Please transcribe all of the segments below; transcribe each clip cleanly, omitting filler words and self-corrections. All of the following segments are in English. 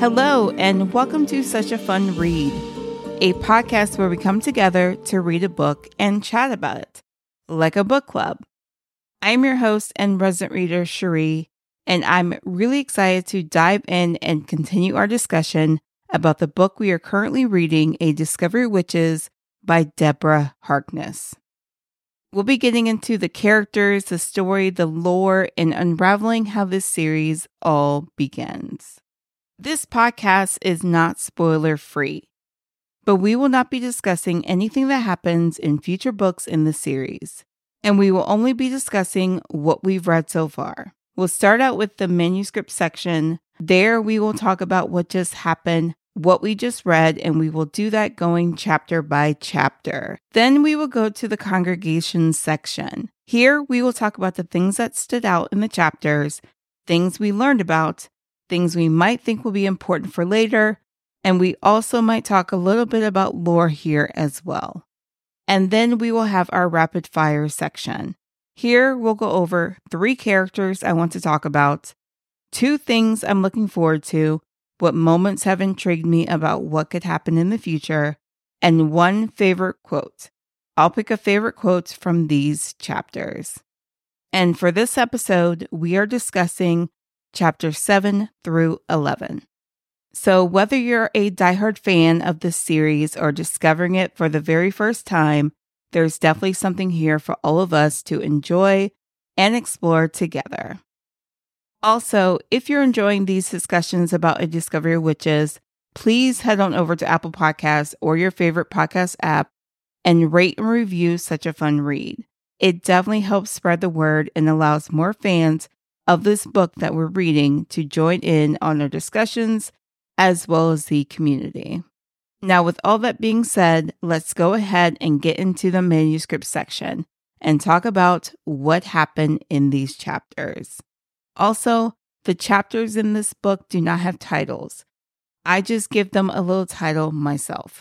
Hello, and welcome to Such a Fun Read, a podcast where we come together to read a book and chat about it, like a book club. I'm your host and resident reader, Cherie, and I'm really excited to dive in and continue our discussion about the book we are currently reading, A Discovery of Witches by Deborah Harkness. We'll be getting into the characters, the story, the lore, and unraveling how this series all begins. This podcast is not spoiler-free, but we will not be discussing anything that happens in future books in the series, and we will only be discussing what we've read so far. We'll start out with the manuscript section. There we will talk about what just happened, what we just read, and we will do that going chapter by chapter. Then we will go to the congregation section. Here we will talk about the things that stood out in the chapters, things we learned about, things we might think will be important for later, and we also might talk a little bit about lore here as well. And then we will have our rapid fire section. Here we'll go over 3 characters I want to talk about, 2 things I'm looking forward to, what moments have intrigued me about what could happen in the future, and 1 favorite quote. I'll pick a favorite quote from these chapters. And for this episode, we are discussing chapters 7 through 11. So whether you're a diehard fan of this series or discovering it for the very first time, there's definitely something here for all of us to enjoy and explore together. Also, if you're enjoying these discussions about A Discovery of Witches, please head on over to Apple Podcasts or your favorite podcast app and rate and review Such a Fun Read. It definitely helps spread the word and allows more fans of this book that we're reading to join in on our discussions as well as the community. Now, with all that being said, let's go ahead and get into the manuscript section and talk about what happened in these chapters. Also, the chapters in this book do not have titles. I just give them a little title myself.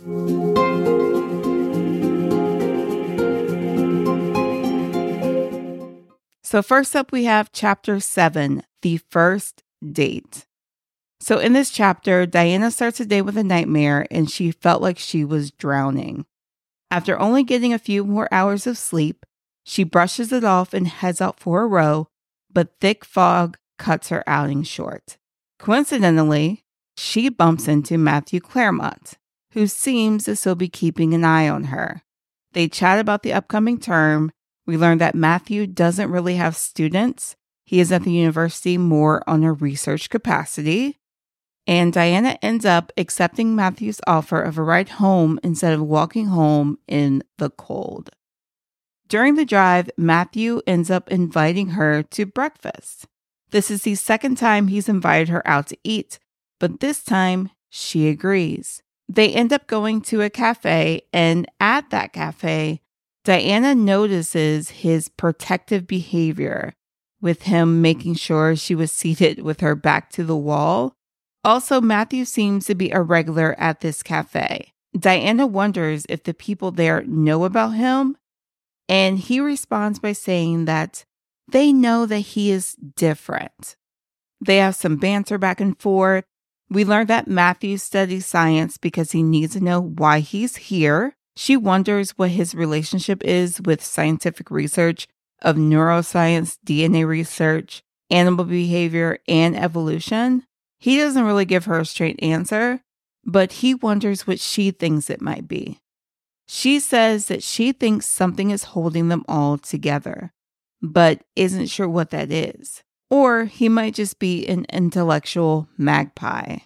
So first up, we have chapter 7, The First Date. So in this chapter, Diana starts the day with a nightmare and she felt like she was drowning. After only getting a few more hours of sleep, she brushes it off and heads out for a row, but thick fog cuts her outing short. Coincidentally, she bumps into Matthew Claremont, who seems to still be keeping an eye on her. They chat about the upcoming term. We learn that Matthew doesn't really have students. He is at the university more on a research capacity. And Diana ends up accepting Matthew's offer of a ride home instead of walking home in the cold. During the drive, Matthew ends up inviting her to breakfast. This is the second time he's invited her out to eat, but this time she agrees. They end up going to a cafe, and at that cafe, Diana notices his protective behavior, with him making sure she was seated with her back to the wall. Also, Matthew seems to be a regular at this cafe. Diana wonders if the people there know about him, and he responds by saying that they know that he is different. They have some banter back and forth. We learn that Matthew studies science because he needs to know why he's here. She wonders what his relationship is with scientific research of neuroscience, DNA research, animal behavior, and evolution. He doesn't really give her a straight answer, but he wonders what she thinks it might be. She says that she thinks something is holding them all together, but isn't sure what that is. Or he might just be an intellectual magpie.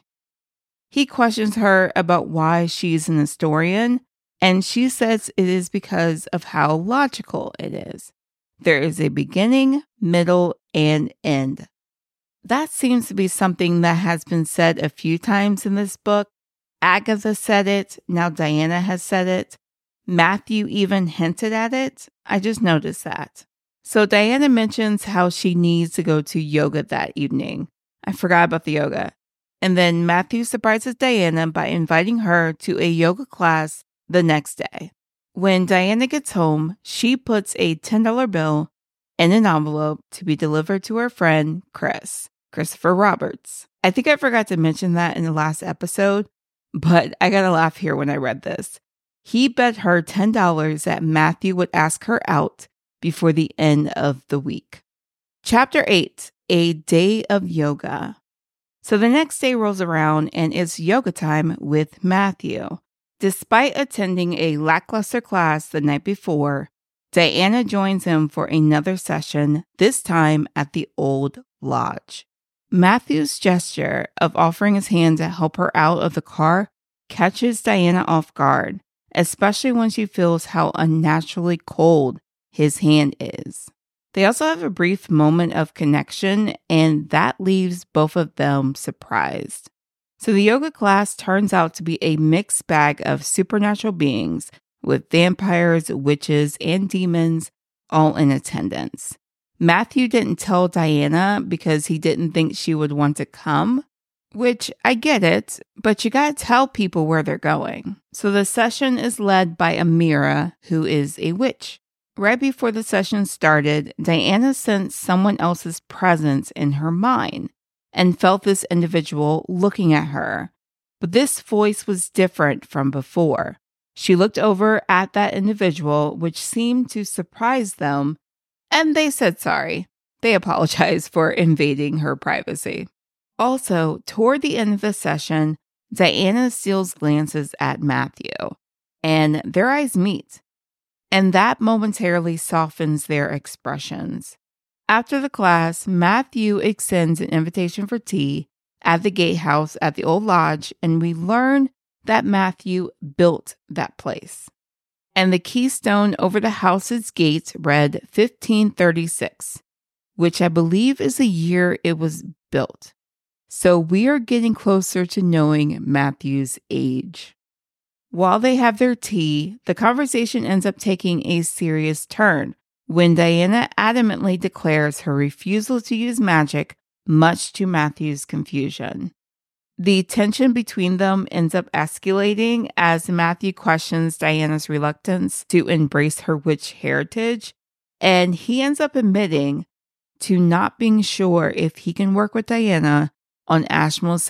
He questions her about why she's an historian, and she says it is because of how logical it is. There is a beginning, middle, and end. That seems to be something that has been said a few times in this book. Agatha said it, now Diana has said it. Matthew even hinted at it. I just noticed that. So Diana mentions how she needs to go to yoga that evening. I forgot about the yoga. And then Matthew surprises Diana by inviting her to a yoga class the next day. When Diana gets home, she puts a $10 bill in an envelope to be delivered to her friend, Christopher Roberts. I think I forgot to mention that in the last episode, but I got a laugh here when I read this. He bet her $10 that Matthew would ask her out before the end of the week. Chapter 8, A Day of Yoga. So the next day rolls around and it's yoga time with Matthew. Despite attending a lackluster class the night before, Diana joins him for another session, this time at the old lodge. Matthew's gesture of offering his hand to help her out of the car catches Diana off guard, especially when she feels how unnaturally cold his hand is. They also have a brief moment of connection, and that leaves both of them surprised. So the yoga class turns out to be a mixed bag of supernatural beings with vampires, witches, and demons all in attendance. Matthew didn't tell Diana because he didn't think she would want to come, which I get it, but you gotta tell people where they're going. So the session is led by Amira, who is a witch. Right before the session started, Diana sensed someone else's presence in her mind and felt this individual looking at her. But this voice was different from before. She looked over at that individual, which seemed to surprise them, and they said sorry. They apologized for invading her privacy. Also, toward the end of the session, Diana steals glances at Matthew, and their eyes meet, and that momentarily softens their expressions. After the class, Matthew extends an invitation for tea at the gatehouse at the old lodge, and we learn that Matthew built that place. And the keystone over the house's gates read 1536, which I believe is the year it was built. So we are getting closer to knowing Matthew's age. While they have their tea, the conversation ends up taking a serious turn when Diana adamantly declares her refusal to use magic, much to Matthew's confusion. The tension between them ends up escalating as Matthew questions Diana's reluctance to embrace her witch heritage, and he ends up admitting to not being sure if he can work with Diana on Ashmole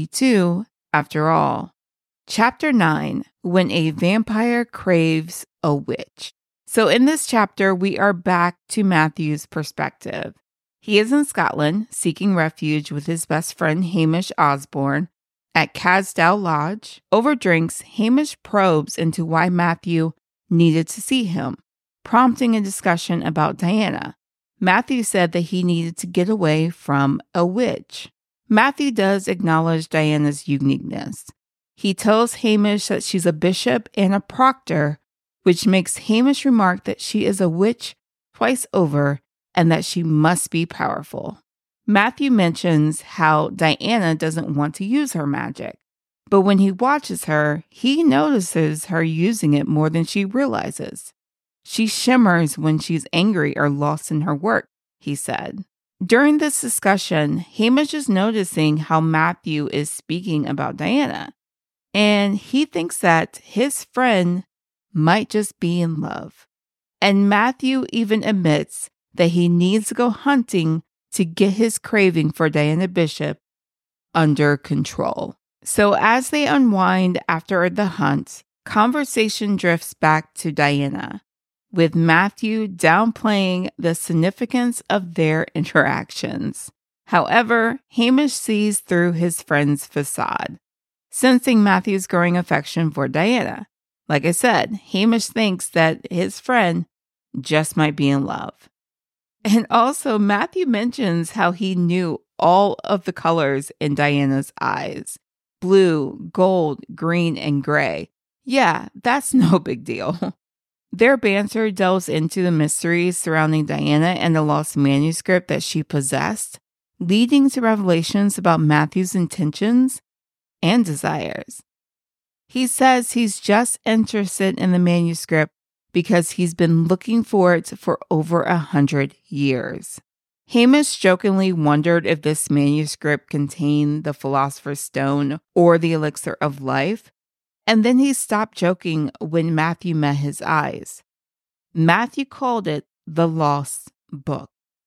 782 after all. Chapter 9, When a Vampire Craves a Witch. So in this chapter, we are back to Matthew's perspective. He is in Scotland, seeking refuge with his best friend Hamish Osborne at Casdale Lodge. Over drinks, Hamish probes into why Matthew needed to see him, prompting a discussion about Diana. Matthew said that he needed to get away from a witch. Matthew does acknowledge Diana's uniqueness. He tells Hamish that she's a bishop and a proctor, which makes Hamish remark that she is a witch twice over and that she must be powerful. Matthew mentions how Diana doesn't want to use her magic, but when he watches her, he notices her using it more than she realizes. She shimmers when she's angry or lost in her work, he said. During this discussion, Hamish is noticing how Matthew is speaking about Diana, and he thinks that his friend might just be in love. And Matthew even admits that he needs to go hunting to get his craving for Diana Bishop under control. So as they unwind after the hunt, conversation drifts back to Diana, with Matthew downplaying the significance of their interactions. However, Hamish sees through his friend's facade, sensing Matthew's growing affection for Diana. Like I said, Hamish thinks that his friend just might be in love. And also, Matthew mentions how he knew all of the colors in Diana's eyes: blue, gold, green, and gray. Yeah, that's no big deal. Their banter delves into the mysteries surrounding Diana and the lost manuscript that she possessed, leading to revelations about Matthew's intentions and desires. He says he's just interested in the manuscript because he's been looking for it for over 100 years. Hamish jokingly wondered if this manuscript contained the Philosopher's Stone or the Elixir of Life, and then he stopped joking when Matthew met his eyes. Matthew called it the Lost Book.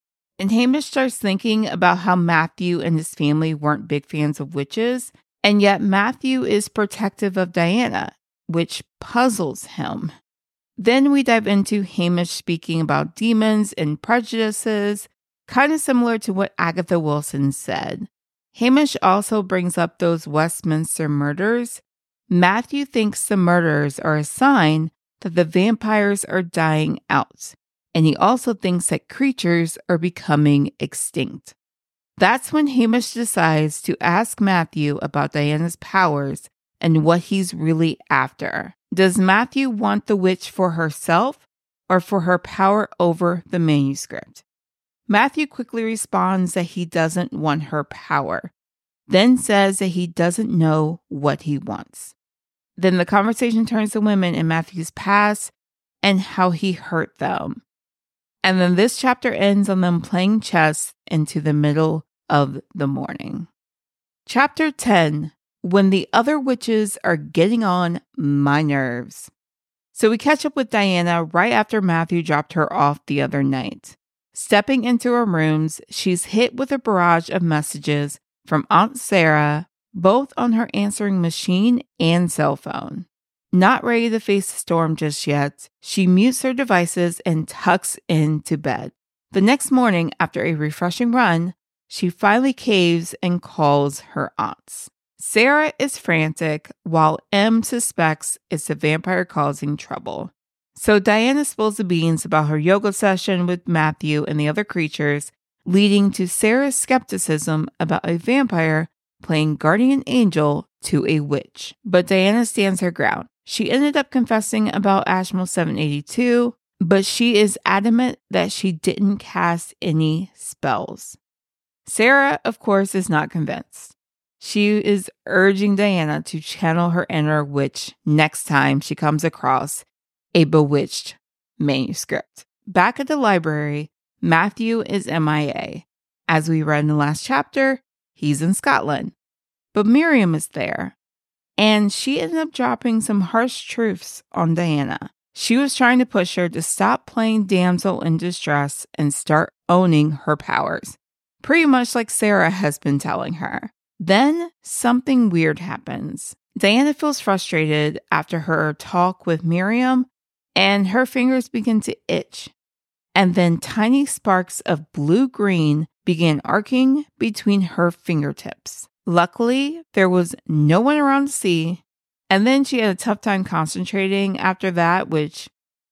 And Hamish starts thinking about how Matthew and his family weren't big fans of witches, and yet Matthew is protective of Diana, which puzzles him. Then we dive into Hamish speaking about demons and prejudices, kind of similar to what Agatha Wilson said. Hamish also brings up those Westminster murders. Matthew thinks the murders are a sign that the vampires are dying out, and he also thinks that creatures are becoming extinct. That's when Hamish decides to ask Matthew about Diana's powers and what he's really after. Does Matthew want the witch for herself or for her power over the manuscript? Matthew quickly responds that he doesn't want her power, then says that he doesn't know what he wants. Then the conversation turns to women in Matthew's past and how he hurt them. And then this chapter ends on them playing chess into the middle of the morning. Chapter 10, when the other witches are getting on my nerves. So we catch up with Diana right after Matthew dropped her off the other night. Stepping into her rooms, she's hit with a barrage of messages from Aunt Sarah, both on her answering machine and cell phone. Not ready to face the storm just yet, she mutes her devices and tucks into bed. The next morning, after a refreshing run, she finally caves and calls her aunts. Sarah is frantic, while M suspects it's a vampire causing trouble. So Diana spills the beans about her yoga session with Matthew and the other creatures, leading to Sarah's skepticism about a vampire playing guardian angel to a witch. But Diana stands her ground. She ended up confessing about Ashmole 782, but she is adamant that she didn't cast any spells. Sarah, of course, is not convinced. She is urging Diana to channel her inner witch next time she comes across a bewitched manuscript. Back at the library, Matthew is MIA. As we read in the last chapter, he's in Scotland. But Miriam is there, and she ended up dropping some harsh truths on Diana. She was trying to push her to stop playing damsel in distress and start owning her powers, pretty much like Sarah has been telling her. Then something weird happens. Diana feels frustrated after her talk with Miriam, and her fingers begin to itch. And then tiny sparks of blue-green began arcing between her fingertips. Luckily, there was no one around to see, and then she had a tough time concentrating after that, which,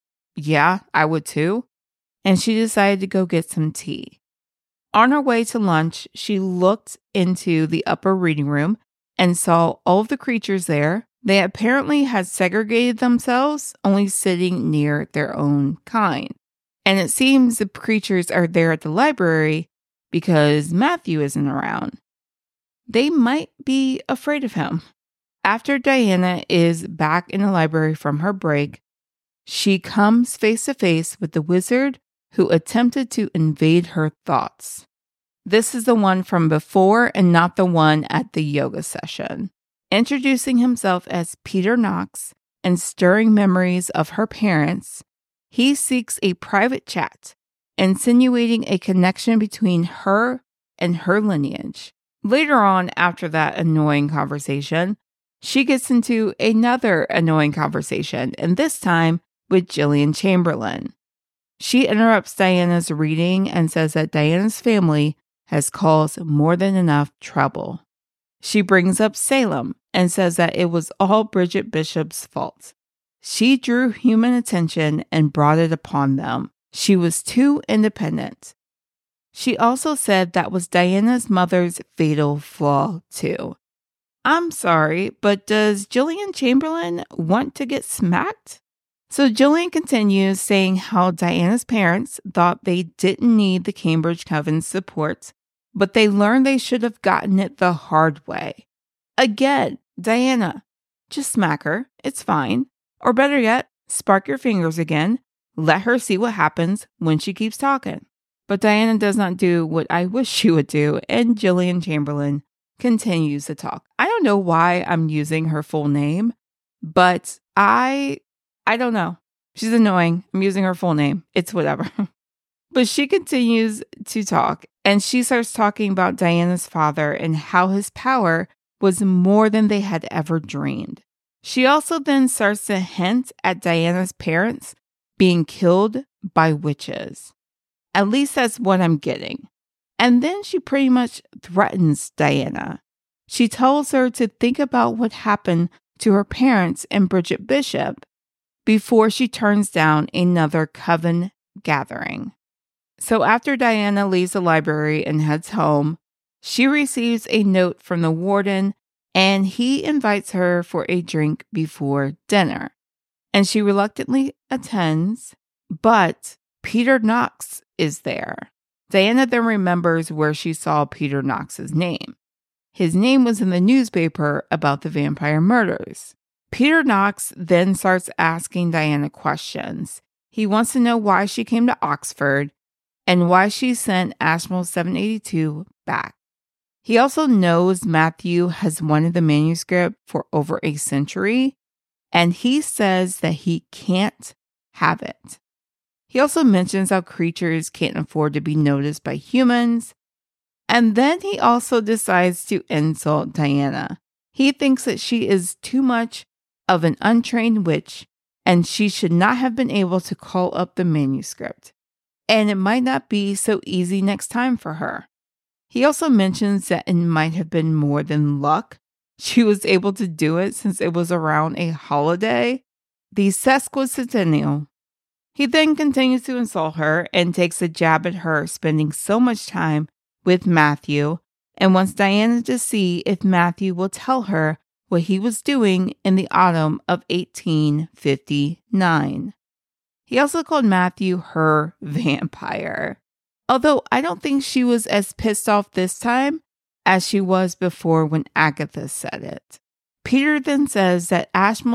yeah, I would too, and she decided to go get some tea. On her way to lunch, she looked into the upper reading room and saw all of the creatures there. They apparently had segregated themselves, only sitting near their own kind. And it seems the creatures are there at the library because Matthew isn't around. They might be afraid of him. After Diana is back in the library from her break, she comes face to face with the wizard who attempted to invade her thoughts. This is the one from before and not the one at the yoga session. Introducing himself as Peter Knox and stirring memories of her parents, he seeks a private chat, insinuating a connection between her and her lineage. Later on, after that annoying conversation, she gets into another annoying conversation, and this time with Gillian Chamberlain. She interrupts Diana's reading and says that Diana's family has caused more than enough trouble. She brings up Salem and says that it was all Bridget Bishop's fault. She drew human attention and brought it upon them. She was too independent. She also said that was Diana's mother's fatal flaw, too. I'm sorry, but does Gillian Chamberlain want to get smacked? So Gillian continues saying how Diana's parents thought they didn't need the Cambridge Coven's support, but they learned they should have gotten it the hard way. Again, Diana, just smack her, it's fine. Or better yet, spark your fingers again, let her see what happens when she keeps talking. But Diana does not do what I wish she would do, and Gillian Chamberlain continues to talk. I don't know why I'm using her full name, but I don't know. She's annoying. I'm using her full name. It's whatever. But she continues to talk, and she starts talking about Diana's father and how his power was more than they had ever dreamed. She also then starts to hint at Diana's parents being killed by witches. At least that's what I'm getting. And then she pretty much threatens Diana. She tells her to think about what happened to her parents and Bridget Bishop before she turns down another coven gathering. So after Diana leaves the library and heads home, she receives a note from the warden, and he invites her for a drink before dinner. And she reluctantly attends, but Peter Knox is there. Diana then remembers where she saw Peter Knox's name. His name was in the newspaper about the vampire murders. Peter Knox then starts asking Diana questions. He wants to know why she came to Oxford and why she sent Ashmole 782 back. He also knows Matthew has wanted the manuscript for over a century, and he says that he can't have it. He also mentions how creatures can't afford to be noticed by humans, and then he also decides to insult Diana. He thinks that she is too much of an untrained witch, and she should not have been able to call up the manuscript. And it might not be so easy next time for her. He also mentions that it might have been more than luck. She was able to do it since it was around a holiday, the sesquicentennial. He then continues to insult her and takes a jab at her spending so much time with Matthew and wants Diana to see if Matthew will tell her what he was doing in the autumn of 1859. He also called Matthew her vampire, although I don't think she was as pissed off this time as she was before when Agatha said it. Peter then says that Ashmole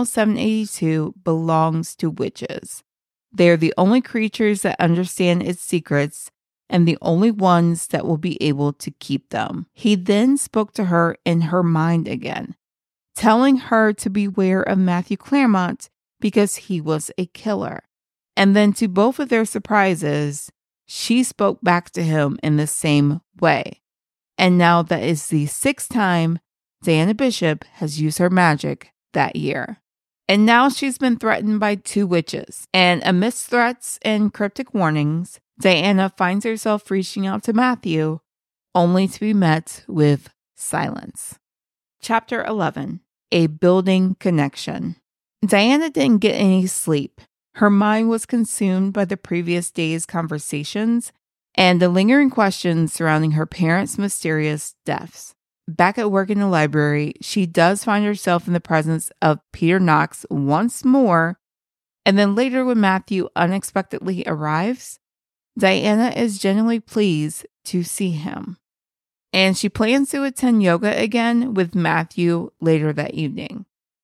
782 belongs to witches. They are the only creatures that understand its secrets and the only ones that will be able to keep them. He then spoke to her in her mind again, telling her to beware of Matthew Clairmont because he was a killer. And then to both of their surprises, she spoke back to him in the same way. And now that is the 6th time Diana Bishop has used her magic that year. And now she's been threatened by 2 witches. And amidst threats and cryptic warnings, Diana finds herself reaching out to Matthew, only to be met with silence. Chapter 11. A Building Connection. Diana didn't get any sleep. Her mind was consumed by the previous day's conversations and the lingering questions surrounding her parents' mysterious deaths. Back at work in the library, she does find herself in the presence of Peter Knox once more, and then later when Matthew unexpectedly arrives, Diana is genuinely pleased to see him. And she plans to attend yoga again with Matthew later that evening.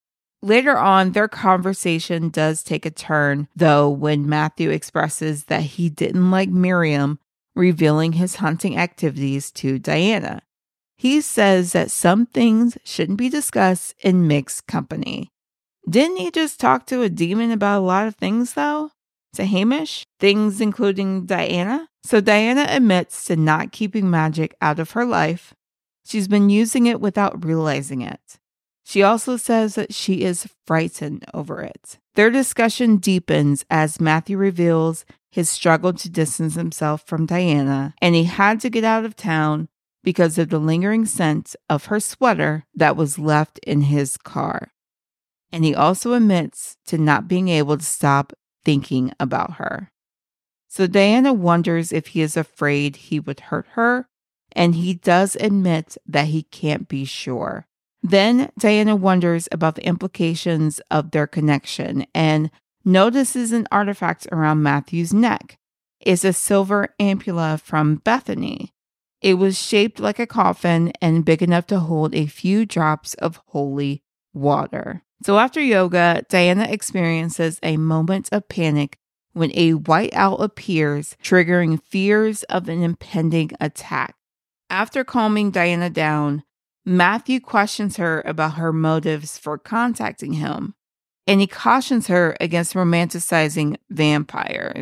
Later on, their conversation does take a turn, though, when Matthew expresses that he didn't like Miriam revealing his hunting activities to Diana. He says that some things shouldn't be discussed in mixed company. Didn't he just talk to a demon about a lot of things, though? To Hamish? Things including Diana? So Diana admits to not keeping magic out of her life. She's been using it without realizing it. She also says that she is frightened over it. Their discussion deepens as Matthew reveals his struggle to distance himself from Diana, and he had to get out of town because of the lingering scent of her sweater that was left in his car. And he also admits to not being able to stop thinking about her. So Diana wonders if he is afraid he would hurt her, and he does admit that he can't be sure. Then Diana wonders about the implications of their connection and notices an artifact around Matthew's neck. It's a silver ampulla from Bethany. It was shaped like a coffin and big enough to hold a few drops of holy water. So after yoga, Diana experiences a moment of panic when a white owl appears, triggering fears of an impending attack. After calming Diana down, Matthew questions her about her motives for contacting him, and he cautions her against romanticizing vampires.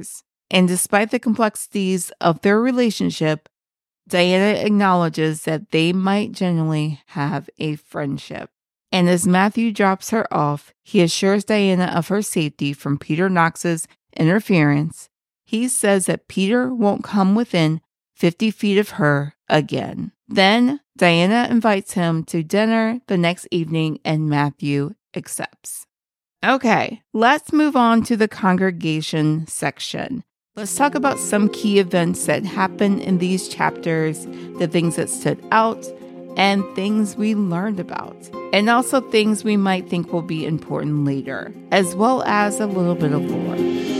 And despite the complexities of their relationship, Diana acknowledges that they might genuinely have a friendship. And as Matthew drops her off, he assures Diana of her safety from Peter Knox's interference. He says that Peter won't come within 50 feet of her again. Then Diana invites him to dinner the next evening and Matthew accepts. Okay, let's move on to the congregation section. Let's talk about some key events that happen in these chapters, the things that stood out, and things we learned about, and also things we might think will be important later, as well as a little bit of lore.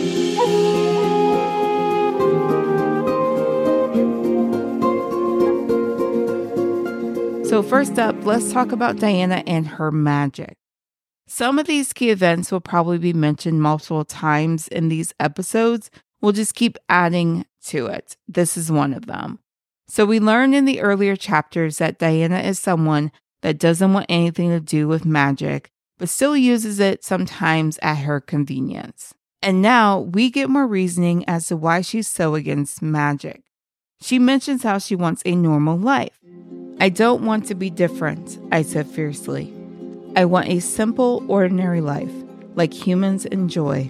So first up, let's talk about Diana and her magic. Some of these key events will probably be mentioned multiple times in these episodes. We'll just keep adding to it. This is one of them. So we learned in the earlier chapters that Diana is someone that doesn't want anything to do with magic, but still uses it sometimes at her convenience. And now we get more reasoning as to why she's so against magic. She mentions how she wants a normal life. I don't want to be different, I said fiercely. I want a simple, ordinary life, like humans enjoy.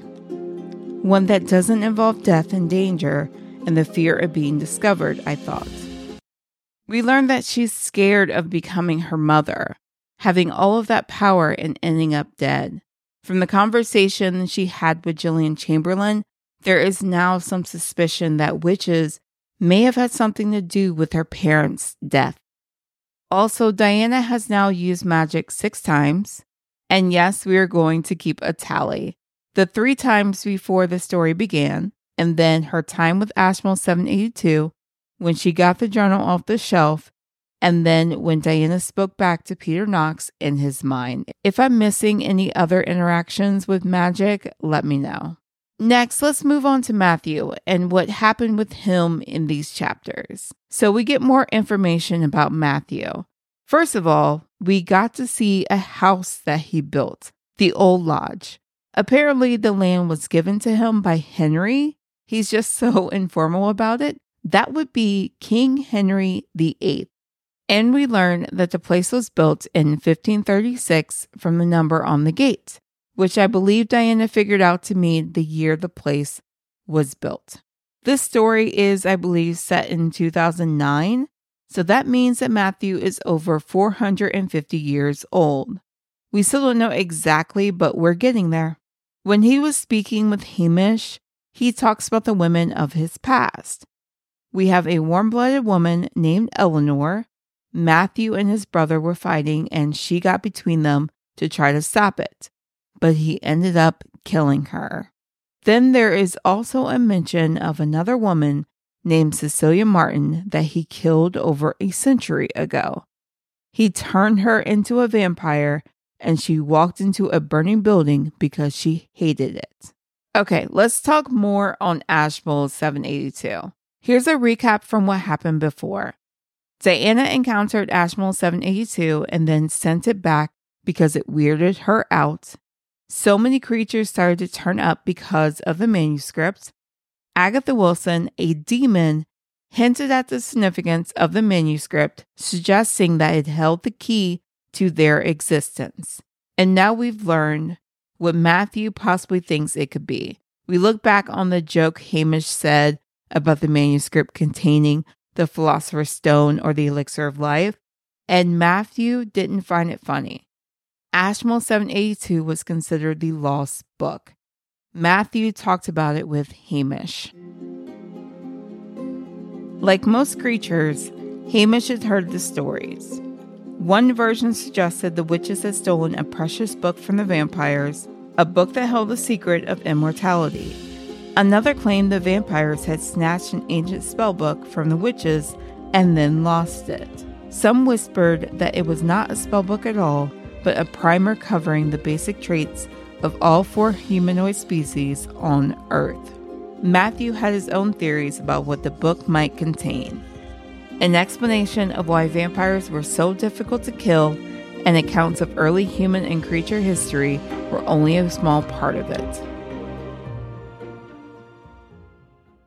One that doesn't involve death and danger and the fear of being discovered, I thought. We learned that she's scared of becoming her mother, having all of that power and ending up dead. From the conversation she had with Gillian Chamberlain, there is now some suspicion that witches may have had something to do with her parents' death. Also, Diana has now used magic 6 times, and yes, we are going to keep a tally. The 3 times before the story began, and then her time with Ashmole 782, when she got the journal off the shelf, and then when Diana spoke back to Peter Knox in his mind. If I'm missing any other interactions with magic, let me know. Next, let's move on to Matthew and what happened with him in these chapters. So we get more information about Matthew. First of all, we got to see a house that he built, the Old Lodge. Apparently, the land was given to him by Henry. He's just so informal about it. That would be King Henry VIII. And we learn that the place was built in 1536 from the number on the gate, which I believe Diana figured out to mean the year the place was built. This story is, I believe, set in 2009, so that means that Matthew is over 450 years old. We still don't know exactly, but we're getting there. When he was speaking with Hamish, he talks about the women of his past. We have a warm-blooded woman named Eleanor. Matthew and his brother were fighting, and she got between them to try to stop it, but he ended up killing her. Then there is also a mention of another woman named Cecilia Martin that he killed over a century ago. He turned her into a vampire, and she walked into a burning building because she hated it. Okay, let's talk more on Ashmole 782. Here's a recap from what happened before. Diana encountered Ashmole 782 and then sent it back because it weirded her out. So many creatures started to turn up because of the manuscript. Agatha Wilson, a demon, hinted at the significance of the manuscript, suggesting that it held the key to their existence. And now we've learned what Matthew possibly thinks it could be. We look back on the joke Hamish said about the manuscript containing the Philosopher's Stone or the Elixir of Life, and Matthew didn't find it funny. Ashmole 782 was considered the lost book. Matthew talked about it with Hamish. Like most creatures, Hamish had heard the stories. One version suggested the witches had stolen a precious book from the vampires, a book that held the secret of immortality. Another claimed the vampires had snatched an ancient spellbook from the witches and then lost it. Some whispered that it was not a spellbook at all, but a primer covering the basic traits of all 4 humanoid species on Earth. Matthew had his own theories about what the book might contain. An explanation of why vampires were so difficult to kill and accounts of early human and creature history were only a small part of it.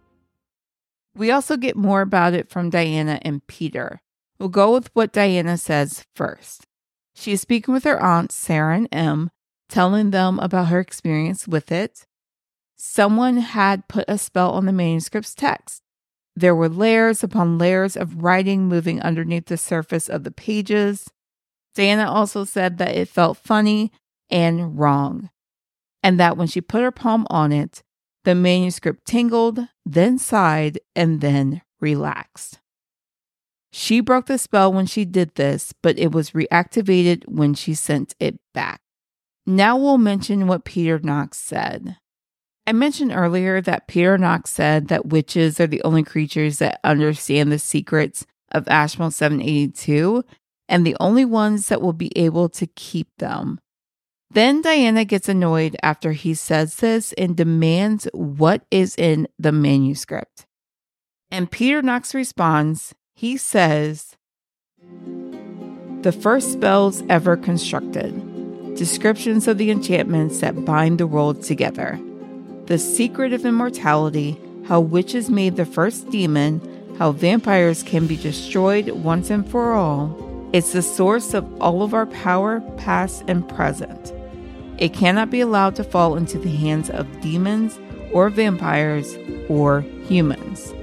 We also get more about it from Diana and Peter. We'll go with what Diana says first. She is speaking with her aunts, Sarah and Em, telling them about her experience with it. Someone had put a spell on the manuscript's text. There were layers upon layers of writing moving underneath the surface of the pages. Diana also said that it felt funny and wrong, and that when she put her palm on it, the manuscript tingled, then sighed, and then relaxed. She broke the spell when she did this, but it was reactivated when she sent it back. Now we'll mention what Peter Knox said. I mentioned earlier that Peter Knox said that witches are the only creatures that understand the secrets of Ashmole 782 and the only ones that will be able to keep them. Then Diana gets annoyed after he says this and demands what is in the manuscript. And Peter Knox responds, he says, "The first spells ever constructed, descriptions of the enchantments that bind the world together, the secret of immortality, how witches made the first demon, how vampires can be destroyed once and for all. It's the source of all of our power, past and present. It cannot be allowed to fall into the hands of demons or vampires or humans."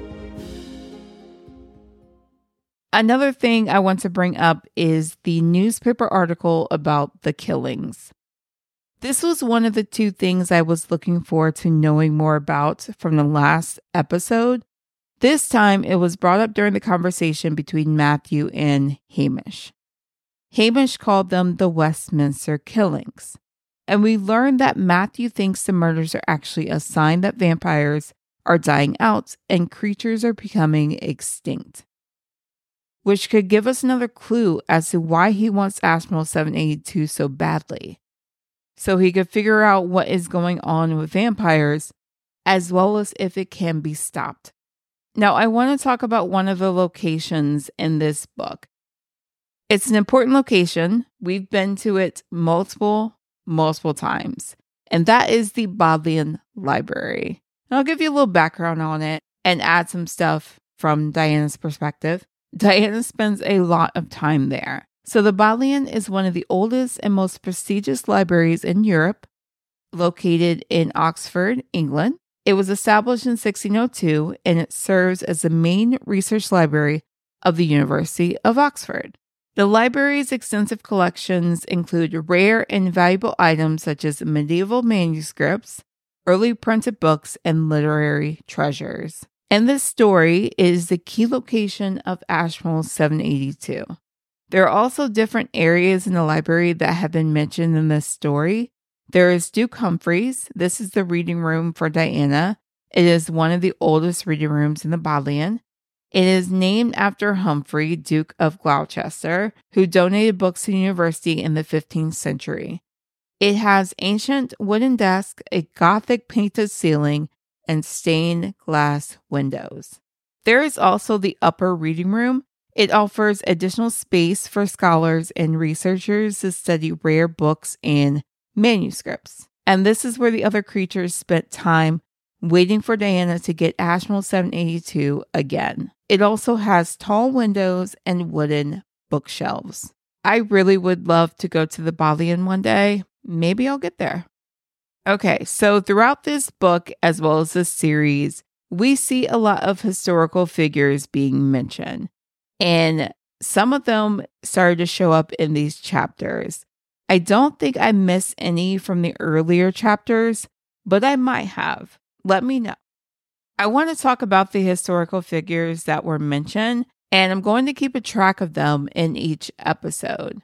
Another thing I want to bring up is the newspaper article about the killings. This was one of the two things I was looking forward to knowing more about from the last episode. This time it was brought up during the conversation between Matthew and Hamish. Hamish called them the Westminster killings. And we learned that Matthew thinks the murders are actually a sign that vampires are dying out and creatures are becoming extinct, which could give us another clue as to why he wants Ashmole 782 so badly, so he could figure out what is going on with vampires, as well as if it can be stopped. Now, I want to talk about one of the locations in this book. It's an important location. We've been to it multiple times, and that is the Bodleian Library. And I'll give you a little background on it and add some stuff from Diana's perspective. Diana spends a lot of time there. So the Bodleian is one of the oldest and most prestigious libraries in Europe, located in Oxford, England. It was established in 1602, and it serves as the main research library of the University of Oxford. The library's extensive collections include rare and valuable items such as medieval manuscripts, early printed books, and literary treasures. And this story is the key location of Ashmole 782. There are also different areas in the library that have been mentioned in this story. There is Duke Humfrey's. This is the reading room for Diana. It is one of the oldest reading rooms in the Bodleian. It is named after Humphrey, Duke of Gloucester, who donated books to the university in the 15th century. It has ancient wooden desks, a Gothic painted ceiling, and stained glass windows. There is also the upper reading room. It offers additional space for scholars and researchers to study rare books and manuscripts. And this is where the other creatures spent time waiting for Diana to get Ashmole 782 again. It also has tall windows and wooden bookshelves. I really would love to go to the Bodleian one day. Maybe I'll get there. Okay, so throughout this book, as well as this series, we see a lot of historical figures being mentioned. And some of them started to show up in these chapters. I don't think I missed any from the earlier chapters, but I might have. Let me know. I want to talk about the historical figures that were mentioned, and I'm going to keep a track of them in each episode.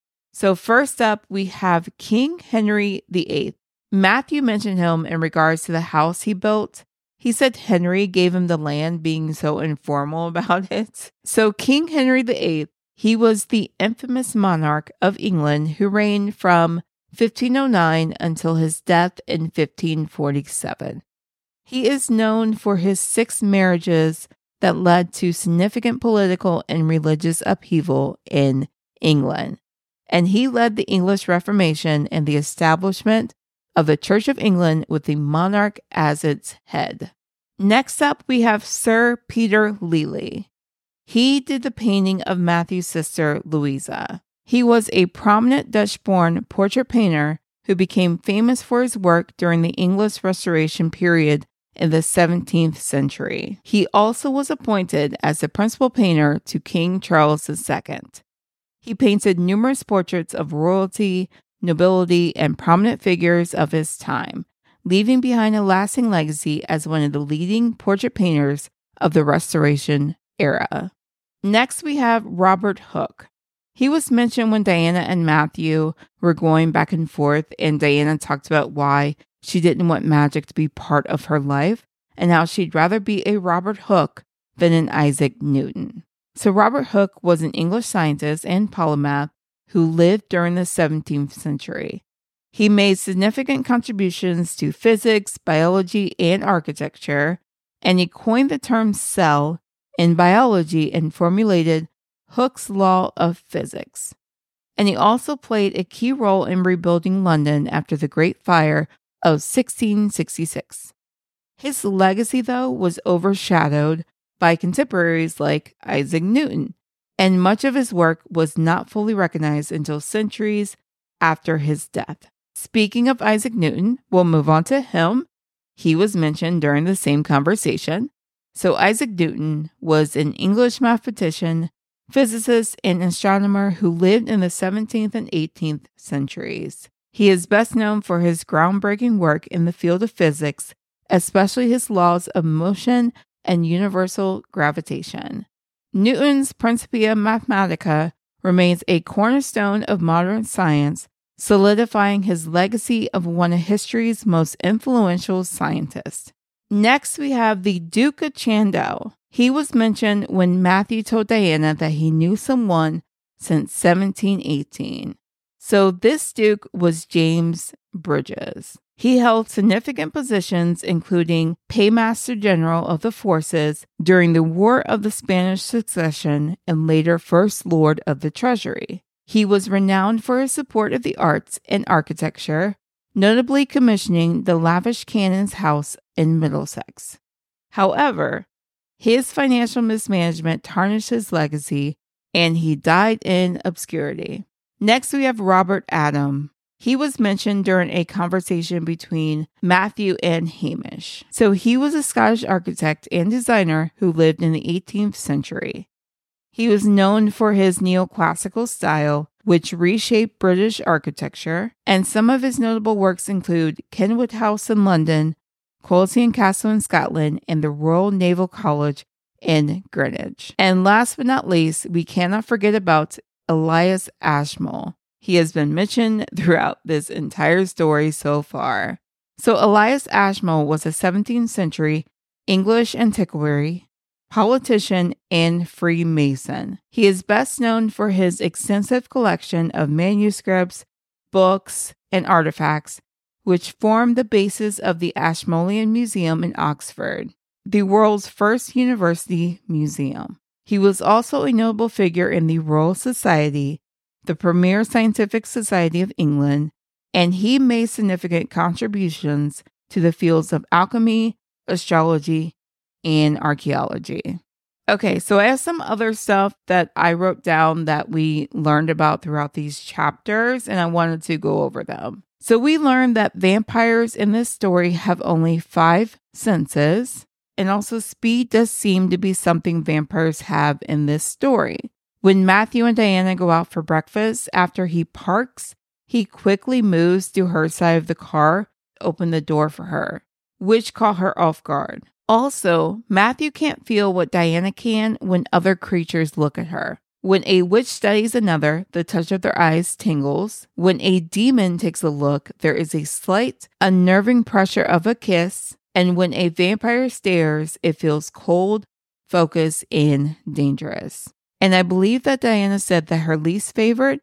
So first up, we have King Henry VIII. Matthew mentioned him in regards to the house he built. He said Henry gave him the land, being so informal about it. So King Henry VIII, he was the infamous monarch of England who reigned from 1509 until his death in 1547. He is known for his 6 marriages that led to significant political and religious upheaval in England. And he led the English Reformation and the establishment of the Church of England with the monarch as its head. Next up, we have Sir Peter Lely. He did the painting of Matthew's sister, Louisa. He was a prominent Dutch-born portrait painter who became famous for his work during the English Restoration period in the 17th century. He also was appointed as the principal painter to King Charles II. He painted numerous portraits of royalty, nobility, and prominent figures of his time, leaving behind a lasting legacy as one of the leading portrait painters of the Restoration era. Next, we have Robert Hooke. He was mentioned when Diana and Matthew were going back and forth, and Diana talked about why she didn't want magic to be part of her life and how she'd rather be a Robert Hooke than an Isaac Newton. So Robert Hooke was an English scientist and polymath who lived during the 17th century. He made significant contributions to physics, biology, and architecture, and he coined the term cell in biology and formulated Hooke's law of physics. And he also played a key role in rebuilding London after the Great Fire of 1666. His legacy, though, was overshadowed by contemporaries like Isaac Newton, and much of his work was not fully recognized until centuries after his death. Speaking of Isaac Newton, we'll move on to him. He was mentioned during the same conversation. So Isaac Newton was an English mathematician, physicist, and astronomer who lived in the 17th and 18th centuries. He is best known for his groundbreaking work in the field of physics, especially his laws of motion and universal gravitation. Newton's Principia Mathematica remains a cornerstone of modern science, solidifying his legacy of one of history's most influential scientists. Next, we have the Duke of Chandos. He was mentioned when Matthew told Diana that he knew someone since 1718. So this duke was James Bridges. He held significant positions, including Paymaster General of the Forces during the War of the Spanish Succession and later First Lord of the Treasury. He was renowned for his support of the arts and architecture, notably commissioning the lavish Canon's house in Middlesex. However, his financial mismanagement tarnished his legacy, and he died in obscurity. Next, we have Robert Adam. He was mentioned during a conversation between Matthew and Hamish. So he was a Scottish architect and designer who lived in the 18th century. He was known for his neoclassical style, which reshaped British architecture, and some of his notable works include Kenwood House in London, Colston Castle in Scotland, and the Royal Naval College in Greenwich. And last but not least, we cannot forget about Elias Ashmole. He has been mentioned throughout this entire story so far. So Elias Ashmole was a 17th century English antiquary, politician, and Freemason. He is best known for his extensive collection of manuscripts, books, and artifacts, which form the basis of the Ashmolean Museum in Oxford, the world's first university museum. He was also a notable figure in the Royal Society, the premier scientific society of England, and he made significant contributions to the fields of alchemy, astrology, and archaeology. Okay, so I have some other stuff that I wrote down that we learned about throughout these chapters, and I wanted to go over them. So we learned that vampires in this story have only 5 senses, and also speed does seem to be something vampires have in this story. When Matthew and Diana go out for breakfast, after he parks, he quickly moves to her side of the car to open the door for her, which caught her off guard. Also, Matthew can't feel what Diana can when other creatures look at her. When a witch studies another, the touch of their eyes tingles. When a demon takes a look, there is a slight, unnerving pressure of a kiss. And when a vampire stares, it feels cold, focused, and dangerous. And I believe that Diana said that her least favorite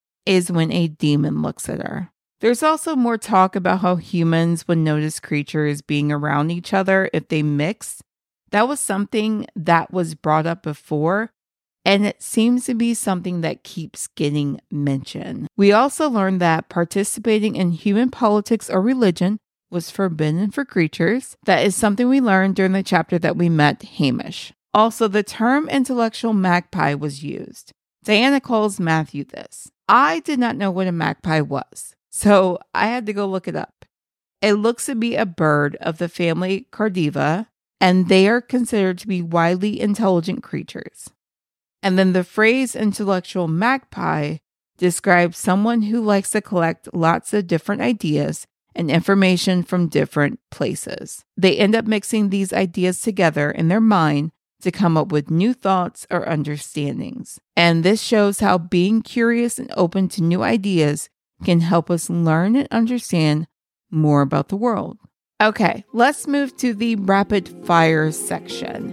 is when a demon looks at her. There's also more talk about how humans would notice creatures being around each other if they mix. That was something that was brought up before, and it seems to be something that keeps getting mentioned. We also learned that participating in human politics or religion was forbidden for creatures. That is something we learned during the chapter that we met Hamish. Also, the term intellectual magpie was used. Diana calls Matthew this. I did not know what a magpie was, so I had to go look it up. It looks to be a bird of the family Cardiva, and they are considered to be widely intelligent creatures. And then the phrase intellectual magpie describes someone who likes to collect lots of different ideas and information from different places. They end up mixing these ideas together in their mind to come up with new thoughts or understandings. And this shows how being curious and open to new ideas can help us learn and understand more about the world. Okay, let's move to the rapid fire section.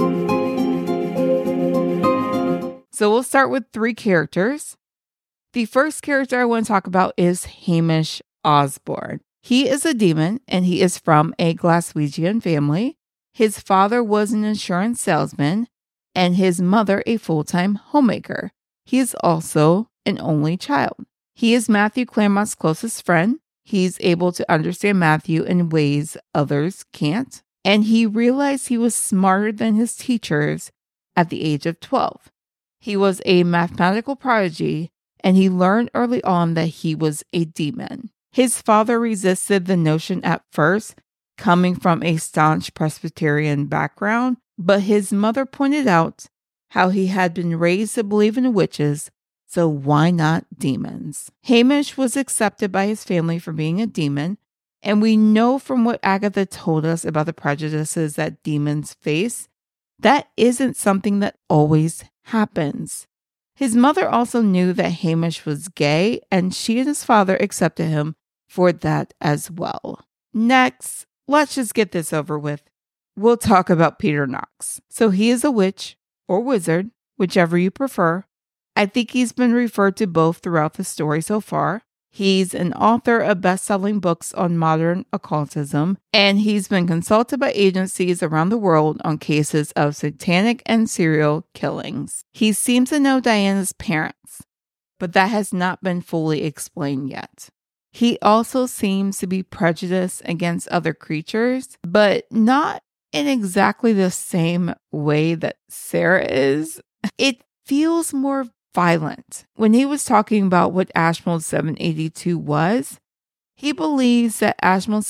So we'll start with 3 characters. The first character I want to talk about is Hamish Osborne. He is a demon and he is from a Glaswegian family. His father was an insurance salesman and his mother a full-time homemaker. He is also an only child. He is Matthew Claremont's closest friend. He's able to understand Matthew in ways others can't. And he realized he was smarter than his teachers at the age of 12. He was a mathematical prodigy and he learned early on that he was a demon. His father resisted the notion at first, coming from a staunch Presbyterian background, but his mother pointed out how he had been raised to believe in witches, so why not demons? Hamish was accepted by his family for being a demon, and we know from what Agatha told us about the prejudices that demons face, that isn't something that always happens. His mother also knew that Hamish was gay, and she and his father accepted him for that as well. Next, let's just get this over with. We'll talk about Peter Knox. So he is a witch or wizard, whichever you prefer. I think he's been referred to both throughout the story so far. He's an author of best-selling books on modern occultism, and he's been consulted by agencies around the world on cases of satanic and serial killings. He seems to know Diana's parents, but that has not been fully explained yet. He also seems to be prejudiced against other creatures, but not in exactly the same way that Sarah is. It feels more violent. When he was talking about what Ashmole 782 was, he believes that Ashmole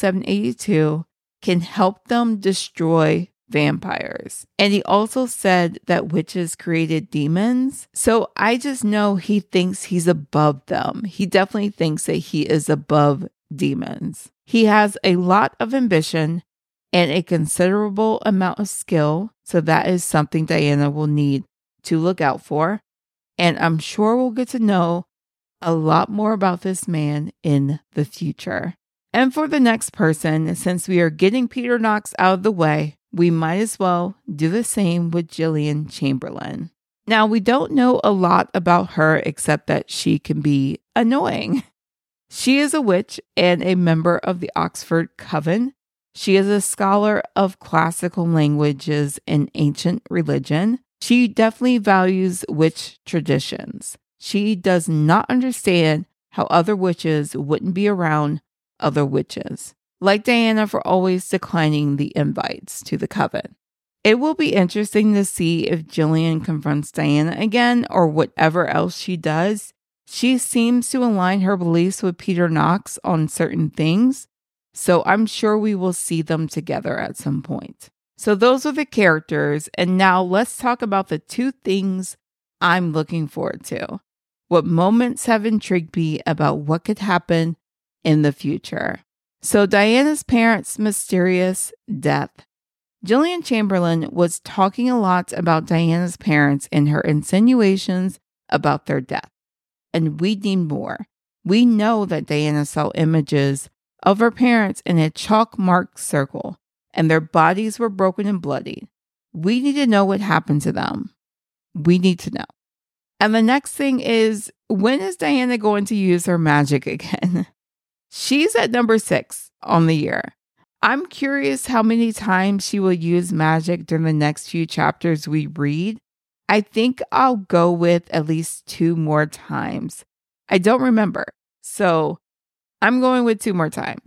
782 can help them destroy vampires. And he also said that witches created demons. So I just know he thinks he's above them. He definitely thinks that he is above demons. He has a lot of ambition and a considerable amount of skill. So that is something Diana will need to look out for. And I'm sure we'll get to know a lot more about this man in the future. And for the next person, since we are getting Peter Knox out of the way, we might as well do the same with Gillian Chamberlain. Now, we don't know a lot about her except that she can be annoying. She is a witch and a member of the Oxford Coven. She is a scholar of classical languages and ancient religion. She definitely values witch traditions. She does not understand how other witches wouldn't be around other witches, like Diana for always declining the invites to the coven. It will be interesting to see if Gillian confronts Diana again or whatever else she does. She seems to align her beliefs with Peter Knox on certain things, so I'm sure we will see them together at some point. So those are the characters, and now let's talk about the 2 things I'm looking forward to. What moments have intrigued me about what could happen in the future. So Diana's parents' mysterious death. Gillian Chamberlain was talking a lot about Diana's parents and her insinuations about their death. And we need more. We know that Diana saw images of her parents in a chalk-marked circle, and their bodies were broken and bloodied. We need to know what happened to them. We need to know. And the next thing is, when is Diana going to use her magic again? She's at number 6 on the year. I'm curious how many times she will use magic during the next few chapters we read. I think I'll go with at least 2 more times. I don't remember, so I'm going with 2 more times.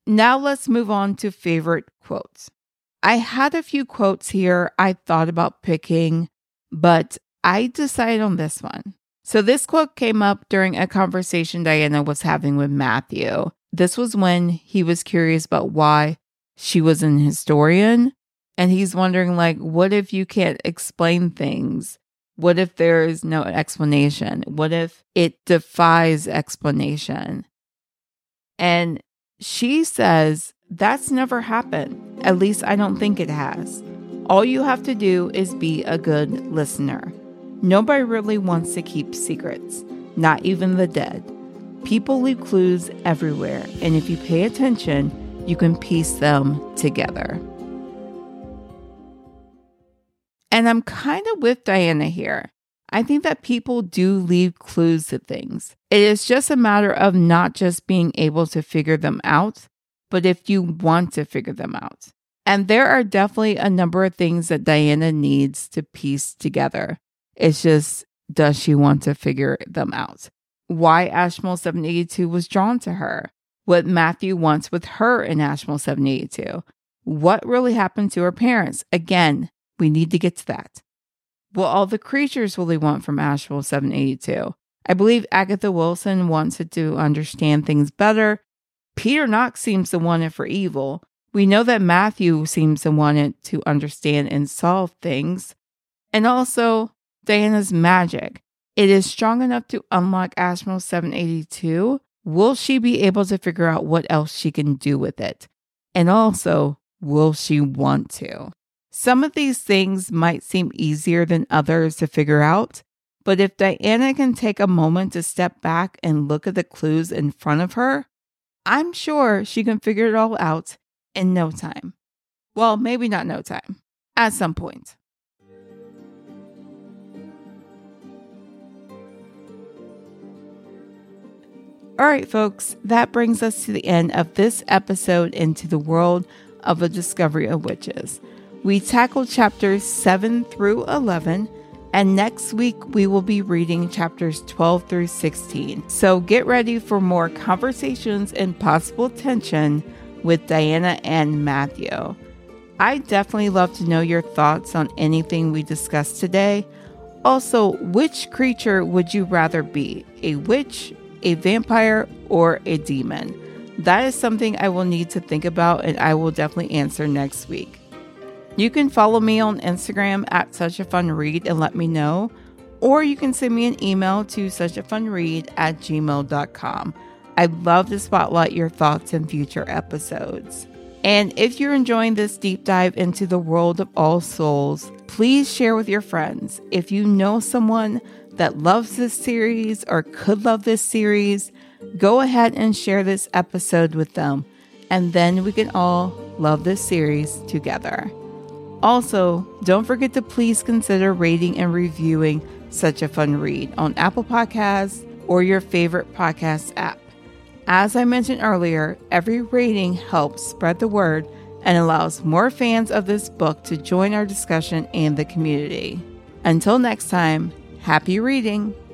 Now let's move on to favorite quotes. I had a few quotes here I thought about picking, but I decided on this one. So this quote came up during a conversation Diana was having with Matthew. This was when he was curious about why she was an historian. And he's wondering, like, what if you can't explain things? What if there is no explanation? What if it defies explanation? And she says, that's never happened. At least I don't think it has. All you have to do is be a good listener. Nobody really wants to keep secrets, not even the dead. People leave clues everywhere, and if you pay attention, you can piece them together. And I'm kind of with Diana here. I think that people do leave clues to things. It is just a matter of not just being able to figure them out, but if you want to figure them out. And there are definitely a number of things that Diana needs to piece together. It's just, does she want to figure them out? Why Ashmole 782 was drawn to her? What Matthew wants with her in Ashmole 782? What really happened to her parents? Again, we need to get to that. What all the creatures really want from Ashmole 782? I believe Agatha Wilson wants it to understand things better. Peter Knox seems to want it for evil. We know that Matthew seems to want it to understand and solve things. And also, Diana's magic. It is strong enough to unlock Ashmole 782. Will she be able to figure out what else she can do with it? And also, will she want to? Some of these things might seem easier than others to figure out, but if Diana can take a moment to step back and look at the clues in front of her, I'm sure she can figure it all out in no time. Well, maybe not no time, at some point. All right, folks, that brings us to the end of this episode into the world of A Discovery of Witches. We tackled chapters 7 through 11, and next week we will be reading chapters 12 through 16. So get ready for more conversations and possible tension with Diana and Matthew. I definitely love to know your thoughts on anything we discussed today. Also, which creature would you rather be? A witch, a vampire, or a demon? That is something I will need to think about, and I will definitely answer next week. You can follow me on Instagram at suchafunread and let me know, or you can send me an email to suchafunread@gmail.com. I'd love to spotlight your thoughts in future episodes. And if you're enjoying this deep dive into the world of All Souls, please share with your friends. If you know someone that loves this series or could love this series, go ahead and share this episode with them, and then we can all love this series together. Also, don't forget to please consider rating and reviewing Such a Fun Read on Apple Podcasts or your favorite podcast app. As I mentioned earlier, every rating helps spread the word and allows more fans of this book to join our discussion and the community. Until next time, happy reading!